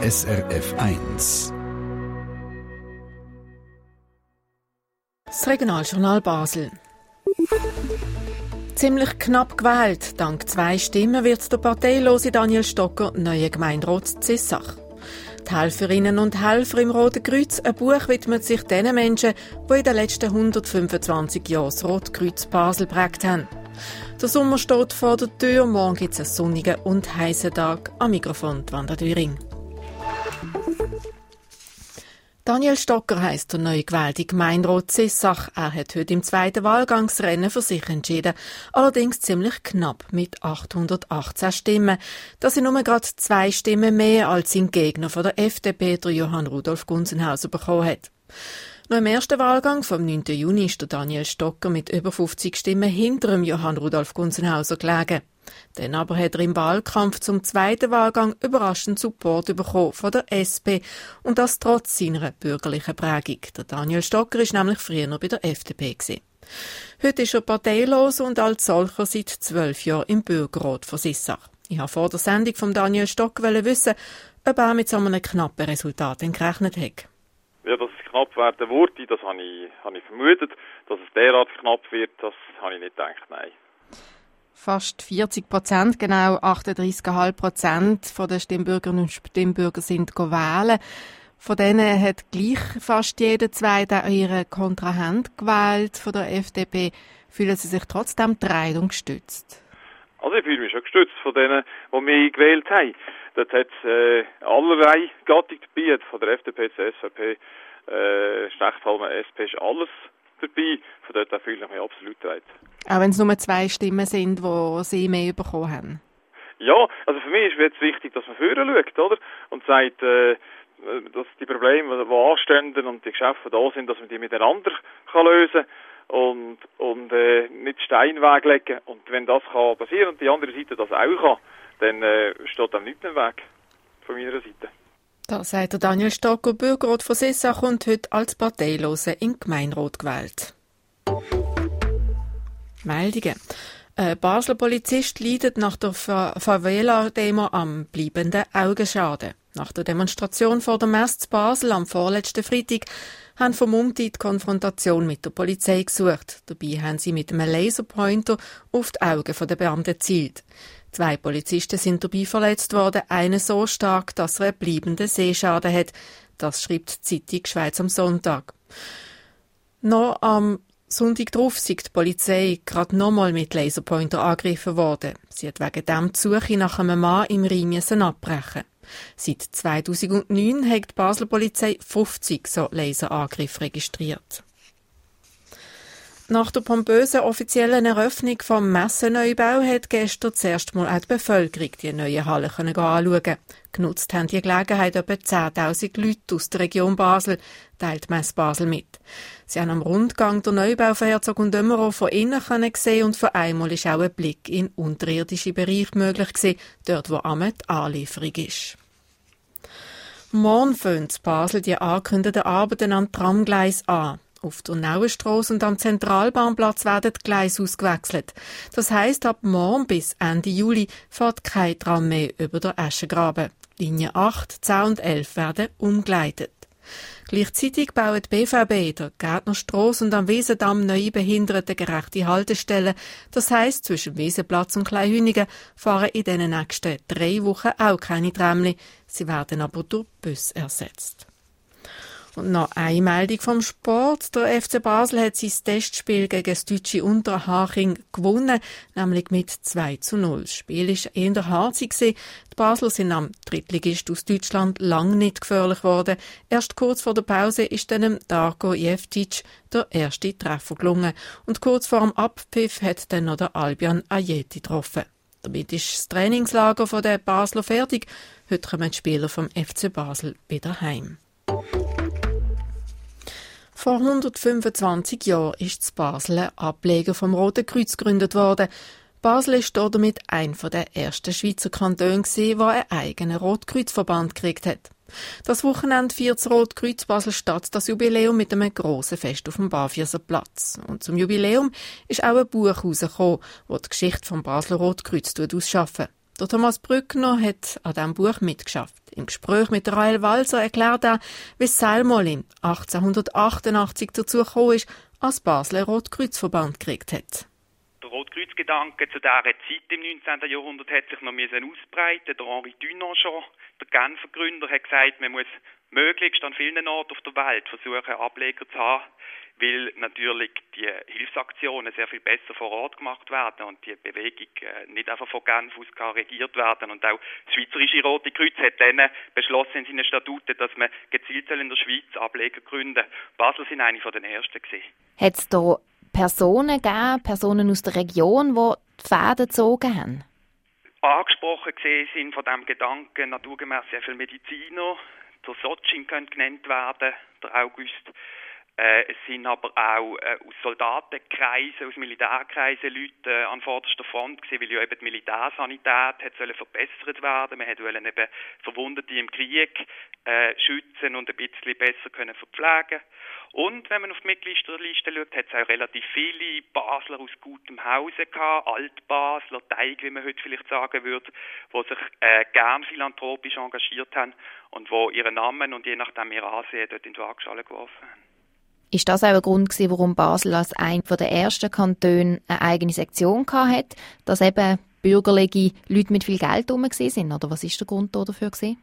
SRF 1. Das Regionaljournal Basel. Ziemlich knapp gewählt. Dank 2 Stimmen wird der parteilose Daniel Stocker neuer Gemeinderat Zissach. Die Helferinnen und Helfer im Roten Kreuz, ein Buch widmet sich den Menschen, die in den letzten 125 Jahren das Rote Kreuz Basel geprägt haben. Der Sommer steht vor der Tür, morgen gibt es einen sonnigen und heißen Tag. Am Mikrofon Wanda Düring. Daniel Stocker heisst der neu gewählte Gemeinderat Zissach. Er hat heute im 2. Wahlgangsrennen für sich entschieden. Allerdings ziemlich knapp mit 818 Stimmen. Das sind nur gerade 2 Stimmen mehr, als sein Gegner von der FDP, der Johann Rudolf Gunzenhauser, bekommen hat. Noch im ersten Wahlgang vom 9. Juni ist der Daniel Stocker mit über 50 Stimmen hinter dem Johann Rudolf Gunzenhauser gelegen. Dann aber hat er im Wahlkampf zum 2. Wahlgang überraschend Support bekommen von der SP und das trotz seiner bürgerlichen Prägung. Der Daniel Stocker ist nämlich früher noch bei der FDP gewesen. Heute ist er parteilos und als solcher seit 12 Jahren im Bürgerrat von Zissach. Ich habe vor der Sendung von Daniel Stocker wissen, ob er mit so einem knappen Resultat gerechnet hat. Ja, dass es knapp werden würde, das habe ich vermutet. Dass es derart knapp wird, das habe ich nicht gedacht, nein. Fast 40%, genau 38,5% der Stimmbürgerinnen und Stimmbürger sind wählen. Von denen hat gleich fast jeder Zweite ihren Kontrahent gewählt von der FDP. Fühlen Sie sich trotzdem getragen und gestützt? Also ich fühle mich schon gestützt von denen, die mich gewählt haben. Dort hat es allerlei Gattung dabei, von der FDP zur SVP, Stechthalme, SP ist alles dabei. Von dort fühle ich mich absolut getragen. Auch wenn es nur 2 Stimmen sind, die Sie mehr bekommen haben? Ja, also für mich ist jetzt wichtig, dass man vorne schaut, oder? Und sagt, dass die Probleme, die anstehen und die Geschäfte, die da sind, dass man die miteinander lösen kann und nicht Steinweg legen. Und wenn das kann passieren und die andere Seite das auch kann, dann steht dem nichts im Weg von meiner Seite. Da sagt der Daniel Stocker, Bürgerrat von Zissach und heute als Parteilose in Gemeinderat gewählt. Meldungen. Ein Basler Polizist leidet nach der Favela-Demo am bleibenden Augenschaden. Nach der Demonstration vor der Messe zu Basel am vorletzten Freitag haben Vermummte die Konfrontation mit der Polizei gesucht. Dabei haben sie mit einem Laserpointer auf die Augen der Beamten gezielt. 2 Polizisten sind dabei verletzt worden, einer so stark, dass er einen bleibenden Sehschaden hat. Das schreibt die Zeitung Schweiz am Sonntag. Noch am Sonntag darauf sei die Polizei gerade nochmal mit Laserpointer angegriffen worden. Sie hat wegen dem die Suche nach einem Mann im Rhein abbrechen. Seit 2009 hat die Basler Polizei 50 so Laserangriffe registriert. Nach der pompösen offiziellen Eröffnung vom Messeneubau hat gestern zuerst mal auch die Bevölkerung die neue Halle anschauen. Genutzt haben die Gelegenheit etwa 10.000 Leute aus der Region Basel, teilt Messe Basel mit. Sie haben am Rundgang der Neubau von Herzog und de Meuron von innen gesehen und von einmal ist auch ein Blick in unterirdische Bereiche möglich gewesen, dort wo die Anlieferung ist. Morgen fangen in Basel die angekündigten Arbeiten an Tramgleis an. Auf der Nauenstrasse und am Zentralbahnplatz werden die Gleise ausgewechselt. Das heisst, ab morgen bis Ende Juli fährt kein Tram mehr über den Eschengraben. Linie 8, 10 und 11 werden umgeleitet. Gleichzeitig bauen die BVB der Gärtnerstrasse und am Wiesendamm neue behindertengerechte Haltestellen. Das heisst, zwischen Wiesenplatz und Kleinhünigen fahren in den nächsten 3 Wochen auch keine Tramli. Sie werden aber durch Busse ersetzt. Und noch eine Meldung vom Sport. Der FC Basel hat sein Testspiel gegen das deutsche Unterhaching gewonnen, nämlich mit 2:0. Das Spiel war eher harzig. Die Basler sind am Drittligist aus Deutschland lang nicht gefährlich geworden. Erst kurz vor der Pause ist dann Darko Jeftic der erste Treffer gelungen. Und kurz vor dem Abpfiff hat dann noch der Albion Ajeti getroffen. Damit ist das Trainingslager der Basler fertig. Heute kommen die Spieler vom FC Basel wieder heim. Vor 125 Jahren ist in Basel ein Ableger vom Roten Kreuz gegründet worden. Basel ist damit einer der ersten Schweizer Kantone, der einen eigenen Rotkreuzverband gekriegt hat. Das Wochenende feiert das Rotkreuz Basel-Stadt das Jubiläum mit einem grossen Fest auf dem Barfüßerplatz. Und zum Jubiläum ist auch ein Buch herausgekommen, das die Geschichte vom Basler Rotkreuz ausschafft. Der Thomas Brückner hat an diesem Buch mitgeschafft. Im Gespräch mit Rahel Walser erklärt er, wie Salmolin 1888 dazu gekommen ist, als Basler Rotkreuzverband gekriegt hat. Der Rotkreuzgedanke zu dieser Zeit im 19. Jahrhundert hat sich noch ausbreiten. Der Henri Dunant schon, der Genfer Gründer, hat gesagt, man muss möglichst an vielen Orten auf der Welt versuchen, Ableger zu haben, weil natürlich die Hilfsaktionen sehr viel besser vor Ort gemacht werden und die Bewegung nicht einfach von Genf aus kann regiert werden. Und auch das Schweizerische Rote Kreuz hat dann beschlossen in seinen Statuten, dass man gezielt in der Schweiz Ableger gründen. Basel sind eine von den ersten gewesen. Hat es da Personen gegeben, Personen aus der Region, die die Fäden gezogen haben? Angesprochen gesehen sind von diesem Gedanken naturgemäß sehr viele Mediziner. Der Sotschin könnte genannt werden, der August. Es sind aber auch aus Soldatenkreisen, aus Militärkreisen Leute an vorderster Front gewesen, weil ja eben die Militärsanität verbessert werden. Man wollte eben Verwundete im Krieg schützen und ein bisschen besser können verpflegen. Und wenn man auf die Mitgliederliste schaut, hat es auch relativ viele Basler aus gutem Hause gehabt, Altbasler, Teig, wie man heute vielleicht sagen würde, die sich gern philanthropisch engagiert haben und die ihren Namen und je nachdem ihr Ansehen dort in die Waagschale geworfen haben. Ist das auch ein Grund gewesen, warum Basel als einer der ersten Kantone eine eigene Sektion hatte, dass eben bürgerliche Leute mit viel Geld herum waren? Oder was ist der Grund dafür gewesen?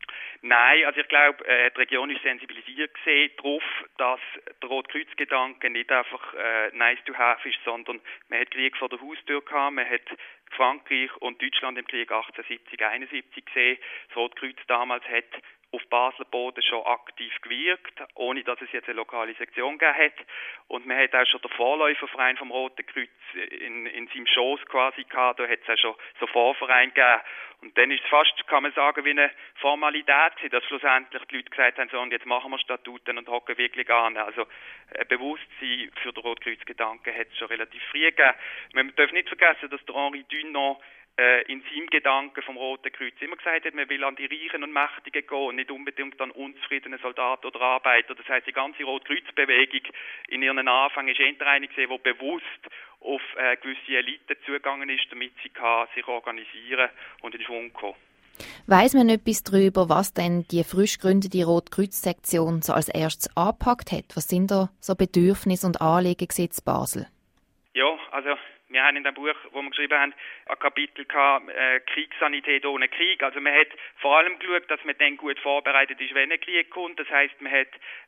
Nein, also ich glaube, die Region ist sensibilisiert darauf, dass der Rotkreuzgedanke nicht einfach nice to have ist, sondern man hat Krieg vor der Haustür gehabt, man hat Frankreich und Deutschland im Krieg 1870-71 gesehen. Das Rotkreuz damals hat auf Basler Boden schon aktiv gewirkt, ohne dass es jetzt eine lokale Sektion gegeben hat. Und man hat auch schon den Vorläuferverein vom Roten Kreuz in seinem Schoss quasi gehabt, da hat es auch schon so Vorverein gegeben. Und dann ist es fast, kann man sagen, wie eine Formalität gewesen, dass schlussendlich die Leute gesagt haben, so, und jetzt machen wir Statuten und hocken wirklich an. Also ein Bewusstsein für den Rotkreuzgedanken hat es schon relativ früh gegeben. Man darf nicht vergessen, dass der Henri Dunant in seinem Gedanken vom Roten Kreuz immer gesagt hat, man will an die Reichen und Mächtigen gehen, nicht unbedingt an unzufriedene Soldaten oder Arbeiter. Das heisst, die ganze Rotkreuzbewegung in ihren Anfang ist eher eine gewesen, die bewusst auf gewisse Eliten zugegangen ist, damit sie sich organisieren und in Schwung kommen. Weiss man etwas darüber, was denn die frisch gegründete Rotkreuz-Sektion so als erstes angepackt hat? Was sind da so Bedürfnisse und Anliegen in Basel? Ja, also wir haben in dem Buch, wo wir geschrieben haben, ein Kapitel gehabt, Kriegssanität ohne Krieg. Also man hat vor allem geschaut, dass man dann gut vorbereitet ist, wenn ein Krieg kommt. Das heisst, man hat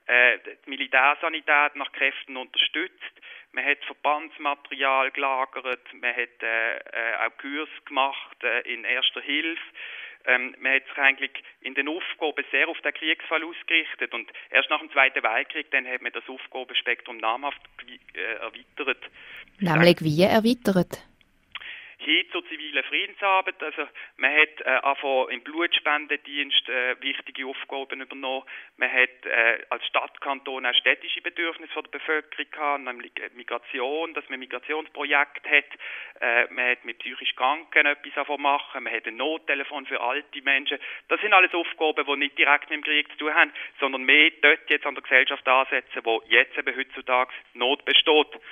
die Militärsanität nach Kräften unterstützt. Man hat Verbandsmaterial gelagert. Man hat auch Kurse gemacht in erster Hilfe. Man hat sich eigentlich in den Aufgaben sehr auf den Kriegsfall ausgerichtet und erst nach dem Zweiten Weltkrieg dann hat man das Aufgabenspektrum namhaft erweitert. Nämlich wie erweitert? Hin zur zivilen Friedensarbeit. Also man hat angefangen im Blutspendendienst wichtige Aufgaben übernommen. Man hat als Stadtkanton auch städtische Bedürfnisse von der Bevölkerung gehabt, nämlich Migration, dass man Migrationsprojekte hat. Man hat mit psychisch Kranken etwas angefangen machen. Man hat ein Nottelefon für alte Menschen. Das sind alles Aufgaben, die nicht direkt mit dem Krieg zu tun haben, sondern mehr dort jetzt an der Gesellschaft ansetzen, wo jetzt eben heutzutage Not besteht.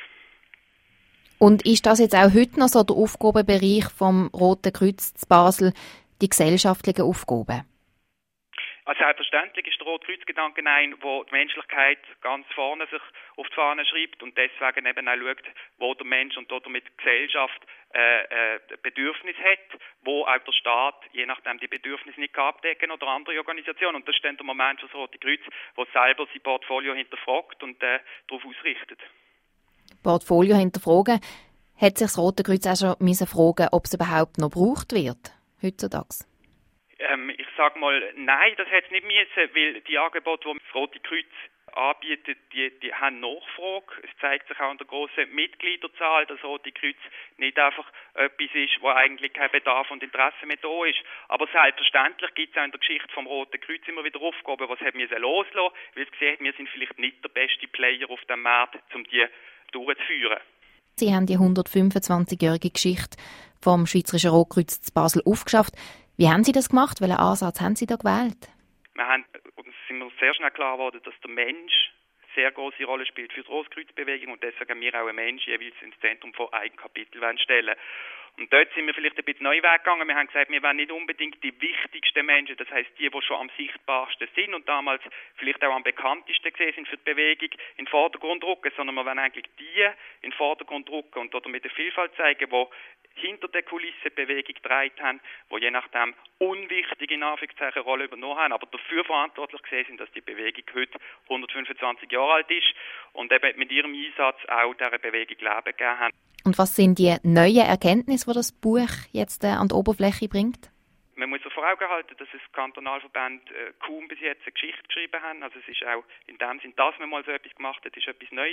Und ist das jetzt auch heute noch so der Aufgabenbereich vom Roten Kreuz zu Basel, die gesellschaftlichen Aufgaben? Also selbstverständlich ist der Rotkreuzgedanke ein, wo die Menschlichkeit ganz vorne sich auf die Fahne schreibt und deswegen eben auch schaut, wo der Mensch und damit die Gesellschaft Bedürfnis hat, wo auch der Staat, je nachdem die Bedürfnisse nicht abdecken oder andere Organisationen. Und das ist dann der Moment für das Rote Kreuz, wo selber sein Portfolio hinterfragt und darauf ausrichtet. Portfolio hinterfragen, hat sich das Rote Kreuz auch schon fragen, ob es überhaupt noch gebraucht wird, heutzutage? Ich sage mal, nein, das hätte es nicht müssen, weil die Angebote, die das Rote Kreuz anbietet, die haben Nachfrage. Es zeigt sich auch an der grossen Mitgliederzahl, dass das Rote Kreuz nicht einfach etwas ist, wo eigentlich kein Bedarf und Interesse mehr da ist. Aber selbstverständlich gibt es auch in der Geschichte vom Roten Kreuz immer wieder Aufgaben, was haben wir loslassen, weil es gesehen hat, wir sind vielleicht nicht der beste Player auf dem Markt, um die durchzuführen. Sie haben die 125-jährige Geschichte vom Schweizerischen Rotkreuz zu Basel aufgeschafft. Wie haben Sie das gemacht? Welchen Ansatz haben Sie da gewählt? Uns sind wir sehr schnell klar geworden, dass der Mensch eine sehr große Rolle spielt für die Rotkreuzbewegung und deswegen haben wir auch einen Menschen jeweils ins Zentrum von einem Kapitel stellen. Und dort sind wir vielleicht ein bisschen neu weggegangen. Wir haben gesagt, wir wollen nicht unbedingt die wichtigsten Menschen, das heisst die schon am sichtbarsten sind und damals vielleicht auch am bekanntesten gesehen sind für die Bewegung, in den Vordergrund rücken, sondern wir wollen eigentlich die in den Vordergrund rücken und damit eine Vielfalt zeigen, die hinter der Kulisse Bewegung getragen haben, die je nachdem unwichtige in Anführungszeichen Rolle übernommen haben, aber dafür verantwortlich gesehen sind, dass die Bewegung heute 125 Jahre alt ist und eben mit ihrem Einsatz auch dieser Bewegung Leben gegeben haben. Und was sind die neuen Erkenntnisse, die das Buch jetzt an die Oberfläche bringt? Man muss sich vor Augen halten, dass es Kantonalverbände kaum bis jetzt eine Geschichte geschrieben haben. Also es ist auch in dem Sinn, dass man mal so etwas gemacht hat, ist etwas Neues.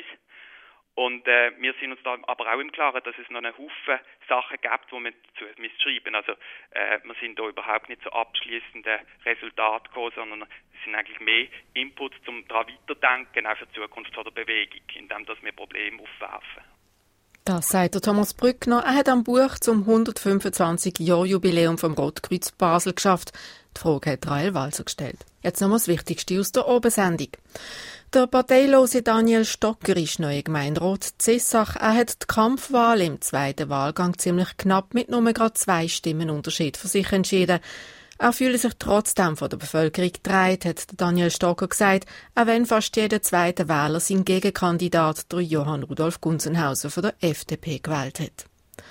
Und wir sind uns da aber auch im Klaren, dass es noch einen Haufen Sachen gibt, die man dazu schreiben. Also wir sind da überhaupt nicht zu abschliessenden Resultaten gekommen, sondern es sind eigentlich mehr Inputs, um daran weiterdenken, auch für die Zukunft der Bewegung, indem wir Probleme aufwerfen. Das sagt der Thomas Brückner. Er hat am Buch zum 125-Jahr-Jubiläum vom Rotkreuz Basel geschafft. Die Frage hat Rael Walser gestellt. Jetzt noch mal das Wichtigste aus der Obersendung. Der parteilose Daniel Stocker ist neuer Gemeinderat Zessach. Er hat die Kampfwahl im zweiten Wahlgang ziemlich knapp mit nur gerade 2 Stimmen Unterschied für sich entschieden. Er fühle sich trotzdem von der Bevölkerung getragen, hat Daniel Stocker gesagt, auch wenn fast jeder zweite Wähler seinen Gegenkandidat, der Johann Rudolf Gunzenhauser von der FDP, gewählt hat.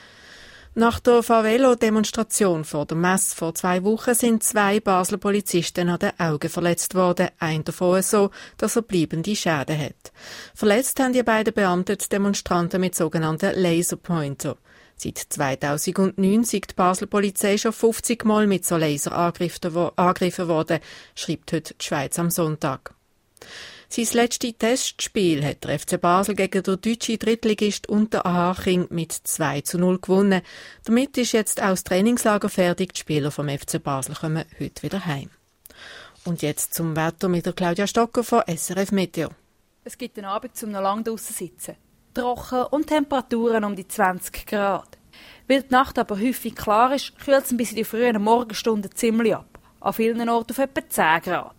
Nach der Favelo-Demonstration vor der Messe vor 2 Wochen sind 2 Basler Polizisten an den Augen verletzt worden, ein davon so, dass er bleibende Schäden hat. Verletzt haben die beiden Beamten die Demonstranten mit sogenannten Laserpointer. Seit 2009 ist die Basler Polizei schon 50 Mal mit so Laser angegriffen worden, schreibt heute die Schweiz am Sonntag. Sein letztes Testspiel hat der FC Basel gegen den deutschen Drittligist Unterhaching mit 2:0 gewonnen. Damit ist jetzt auch das Trainingslager fertig. Die Spieler vom FC Basel kommen heute wieder heim. Und jetzt zum Wetter mit der Claudia Stocker von SRF Meteo. Es gibt einen Abend zum noch lange draussen sitzen. Trocken und Temperaturen um die 20 Grad. Weil die Nacht aber häufig klar ist, kühlt es bis in die frühen Morgenstunden ziemlich ab. An vielen Orten auf etwa 10 Grad.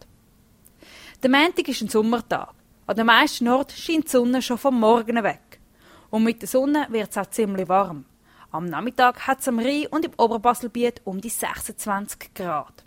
Der Montag ist ein Sommertag. An den meisten Orten scheint die Sonne schon vom Morgen weg. Und mit der Sonne wird es auch ziemlich warm. Am Nachmittag hat es am Rhein und im Oberbaselbiet um die 26 Grad.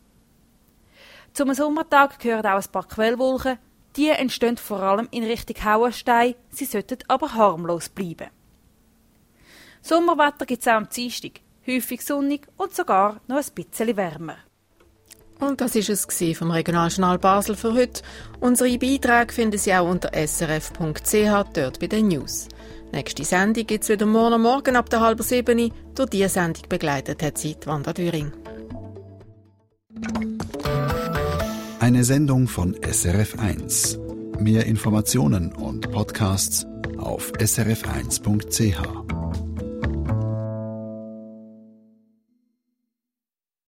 Zum Sommertag gehören auch ein paar Quellwolken. Die entstehen vor allem in Richtung Hauenstein, sie sollten aber harmlos bleiben. Sommerwetter gibt es auch am Dienstag. Häufig sonnig und sogar noch ein bisschen wärmer. Und das war es vom Regionaljournal Basel für heute. Unsere Beiträge finden Sie auch unter srf.ch, dort bei den News. Nächste Sendung gibt es wieder morgen ab der 6:30. Durch diese Sendung begleitet hat sie Wanda Düring. Eine Sendung von SRF1. Mehr Informationen und Podcasts auf srf1.ch.